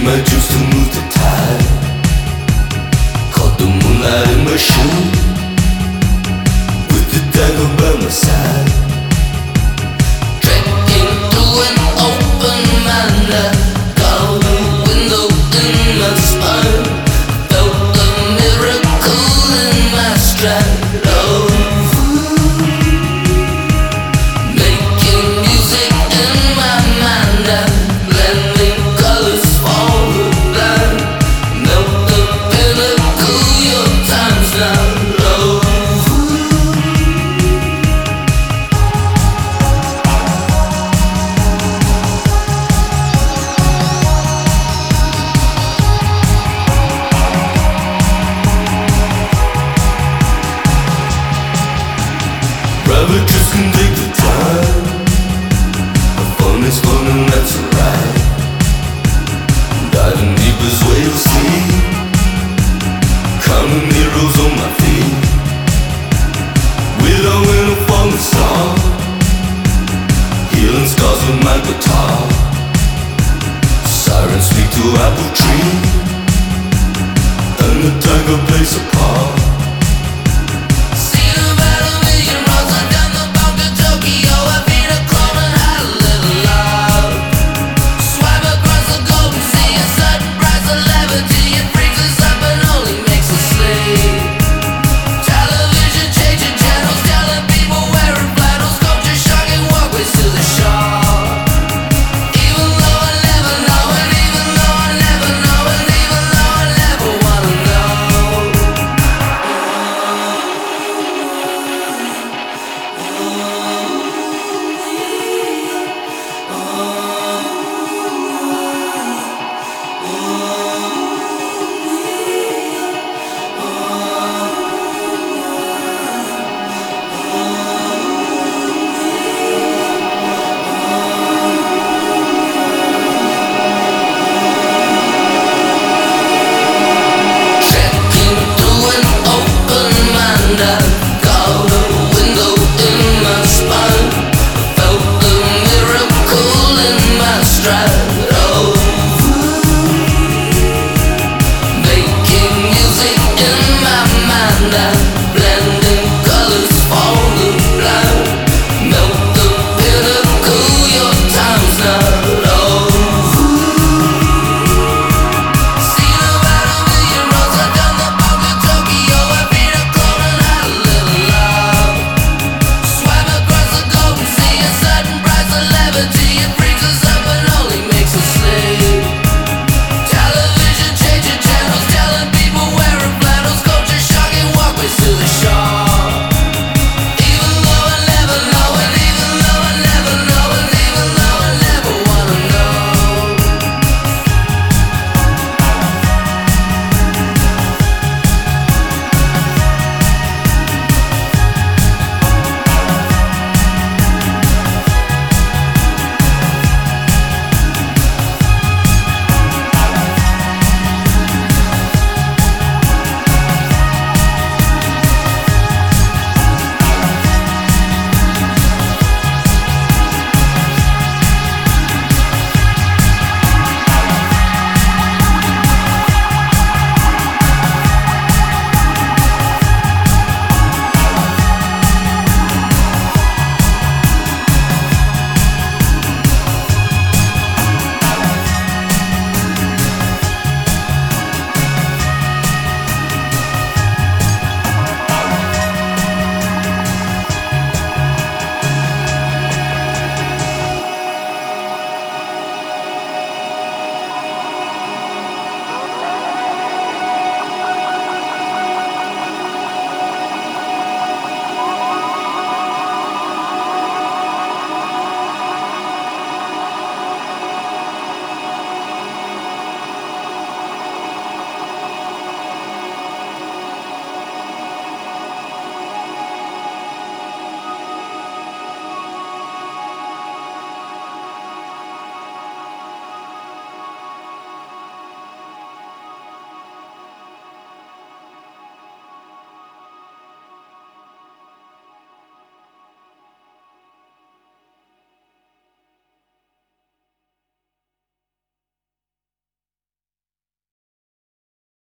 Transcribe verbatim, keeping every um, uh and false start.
my juice to move the tide. Caught the moonlight in my shoe, with the dagger by my side. Trekking through an open mind, got a window in my spine. Felt the miracle in my stride. Oh, making music in my mind and blending colors for the blind. Melt the pinnacle, your time's now. Oh, private just can take the time. Have fun is fun and that's alright. Diving deep is where you'll see. Counting heroes on my feet. Without wind or falling star. Healing scars with my guitar. Sirens speak to apple tree. And the tiger plays a part.